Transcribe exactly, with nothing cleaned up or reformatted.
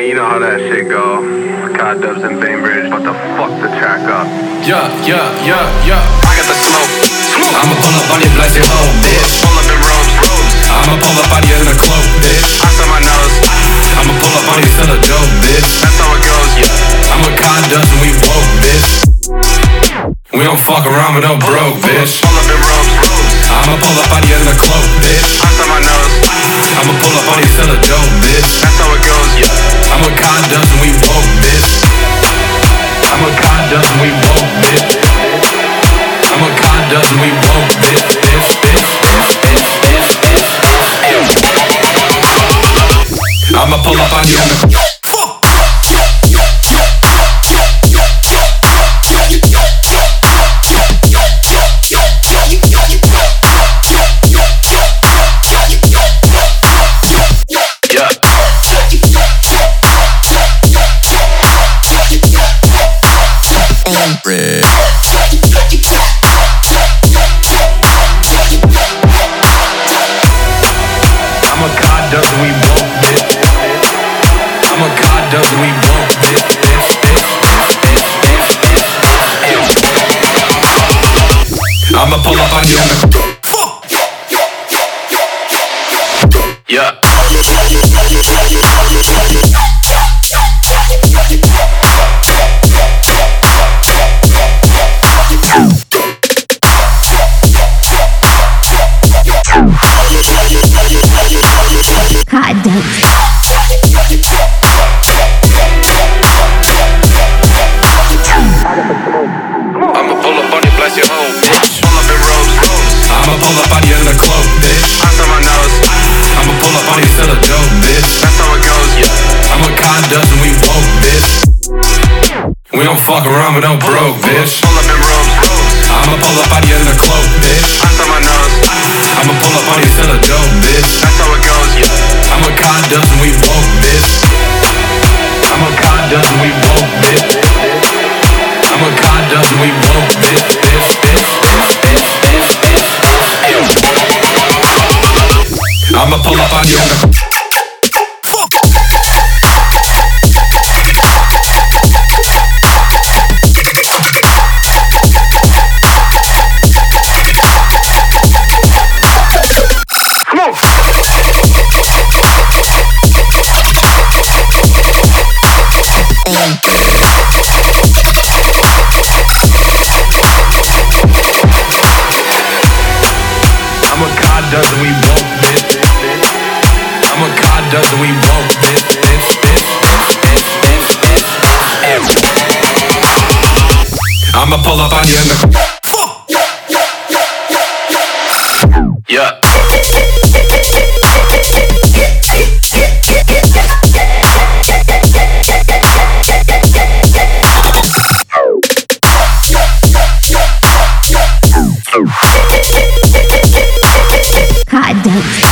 Man, you know how that shit go. Cod Dubs and Bainbridge, about to fuck the track up. Yeah, yeah, yeah, yeah. I got the smoke. Smoke. I'ma pull up on your blast your hoe, bitch. Pull up in robes, robes. I'ma pull up on you in a cloak, bitch. Ice on my nose. I'ma pull up on you still a joke, bitch. That's how it goes, yeah. I'm with Cod Dubs and we woke, bitch. We don't fuck around with no broke, bitch. Pull up in robes, robes. I'ma pull up on you in a cloak, bitch. Ice on my nose. I'ma pull up on you still a joke, bitch. That's how it goes, yeah. I'm with Cod Dubs and we woke, bitch. I'm with Cod Dubs and we woke, bitch. I'm with Cod Dubs and we woke, bitch, bitch, bitch, bitch, bitch, bitch, bitch. I'ma pull up on you in the Red. I'm a Cod Dubs and we woke, bitch. I'm a Cod Dubs and we woke, bitch, bitch, bitch, bitch, bitch, bitch, bitch. I'ma pull up on you in the Yeah. Cod Dubs. I'ma pull up on you, bless your hoe, bitch. Pull up in robes, robes. I'ma pull up on you in a cloak, bitch. Ice on my nose. I'ma pull up on you still a joke, bitch. That's how it goes, yeah. I'm with Cod Dubs and we woke, bitch. We don't fuck around with no broke, bitch. Pull up in robes, robes. I'ma pull up on you in a cloak, bitch. Ice on my nose. I'ma pull up on you still a joke, bitch. That's how it goes, yeah. I'm with Cod Dubs and we woke, bitch. I'm with Cod Dubs and we woke, bitch. I'm with Cod Dubs and we woke, bitch, bitch, bitch, bitch, bitch, bitch, bitch. I'ma pull up on you in the I'm a Cod Dubs and we woke, bitch. I'm a Cod Dubs and we woke, bitch, bitch, bitch, bitch, bitch, bitch, bitch. I'ma pull up on you in the Yeah. Cod Dubs.